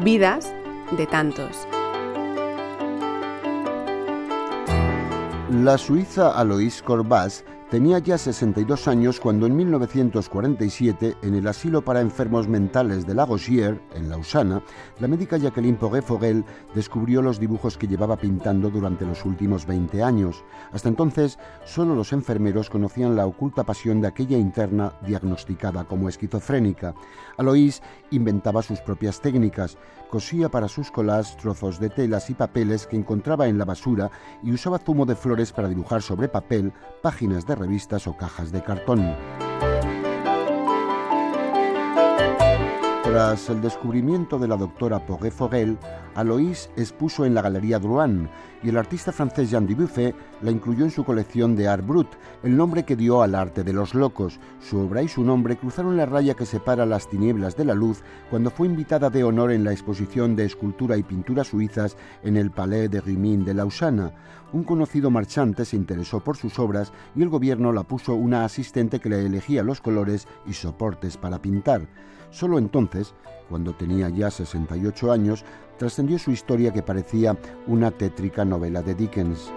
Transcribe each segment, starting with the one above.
vidas de tantos. La suiza Aloïse Corbaz tenía ya 62 años cuando en 1947, en el asilo para enfermos mentales de La Gaussière, en Lausana, la médica Jacqueline Poré-Fogel descubrió los dibujos que llevaba pintando durante los últimos 20 años. Hasta entonces, solo los enfermeros conocían la oculta pasión de aquella interna diagnosticada como esquizofrénica. Aloïse inventaba sus propias técnicas, cosía para sus collages trozos de telas y papeles que encontraba en la basura y usaba zumo de flores para dibujar sobre papel páginas de revistas o cajas de cartón. Tras el descubrimiento de la doctora Poré-Fogel, Aloïse expuso en la Galería Drouin y el artista francés Jean Dubuffet la incluyó en su colección de Art Brut, el nombre que dio al arte de los locos. Su obra y su nombre cruzaron la raya que separa las tinieblas de la luz cuando fue invitada de honor en la exposición de escultura y pintura suizas en el Palais de Rumine de Lausana. Un conocido marchante se interesó por sus obras y el gobierno la puso una asistente que le elegía los colores y soportes para pintar. Solo entonces, cuando tenía ya 68 años, trascendió su historia que parecía una tétrica novela de Dickens.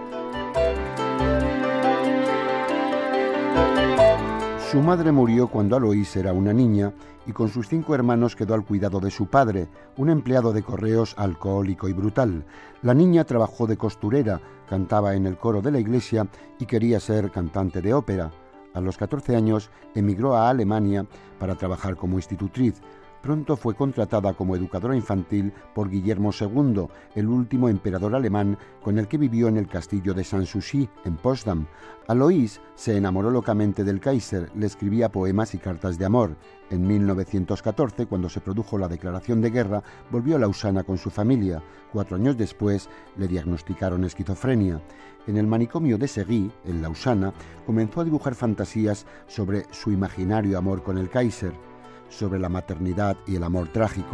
Su madre murió cuando Aloïse era una niña y con sus 5 hermanos quedó al cuidado de su padre, un empleado de correos alcohólico y brutal. La niña trabajó de costurera, cantaba en el coro de la iglesia y quería ser cantante de ópera. A los 14 años emigró a Alemania para trabajar como institutriz. Pronto fue contratada como educadora infantil por Guillermo II, el último emperador alemán con el que vivió en el castillo de Sanssouci, en Potsdam. Aloïse se enamoró locamente del Kaiser, le escribía poemas y cartas de amor. En 1914, cuando se produjo la declaración de guerra, volvió a Lausana con su familia. 4 años después le diagnosticaron esquizofrenia. En el manicomio de Seguí, en Lausana, comenzó a dibujar fantasías sobre su imaginario amor con el Kaiser, sobre la maternidad y el amor trágico.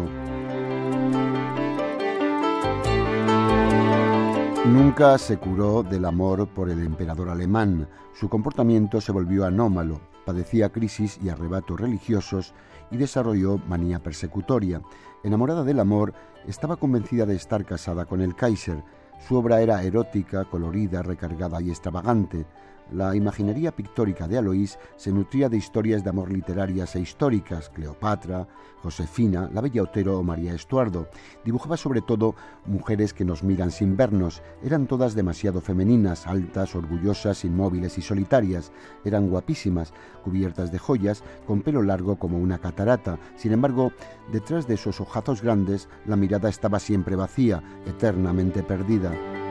Nunca se curó del amor por el emperador alemán. Su comportamiento se volvió anómalo, padecía crisis y arrebatos religiosos y desarrolló manía persecutoria. Enamorada del amor, estaba convencida de estar casada con el Kaiser. Su obra era erótica, colorida, recargada y extravagante. La imaginería pictórica de Aloïse se nutría de historias de amor literarias e históricas, Cleopatra, Josefina, la Bella Otero o María Estuardo. Dibujaba sobre todo mujeres que nos miran sin vernos. Eran todas demasiado femeninas, altas, orgullosas, inmóviles y solitarias. Eran guapísimas, cubiertas de joyas, con pelo largo como una catarata. Sin embargo, detrás de esos ojazos grandes, la mirada estaba siempre vacía, eternamente perdida.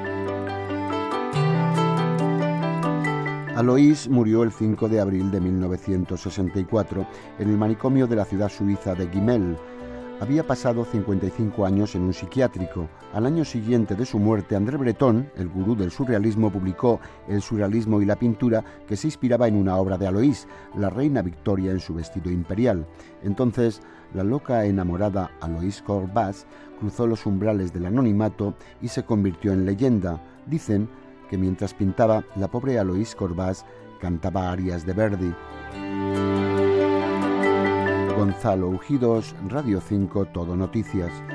Aloïse murió el 5 de abril de 1964 en el manicomio de la ciudad suiza de Gimel. Había pasado 55 años en un psiquiátrico. Al año siguiente de su muerte, André Breton, el gurú del surrealismo, publicó El surrealismo y la pintura, que se inspiraba en una obra de Aloïse, la reina Victoria en su vestido imperial. Entonces, la loca enamorada Aloïse Corbaz cruzó los umbrales del anonimato y se convirtió en leyenda. Dicen que mientras pintaba, la pobre Aloïse Corbaz cantaba arias de Verdi. Gonzalo Ujidos, Radio 5, Todo Noticias.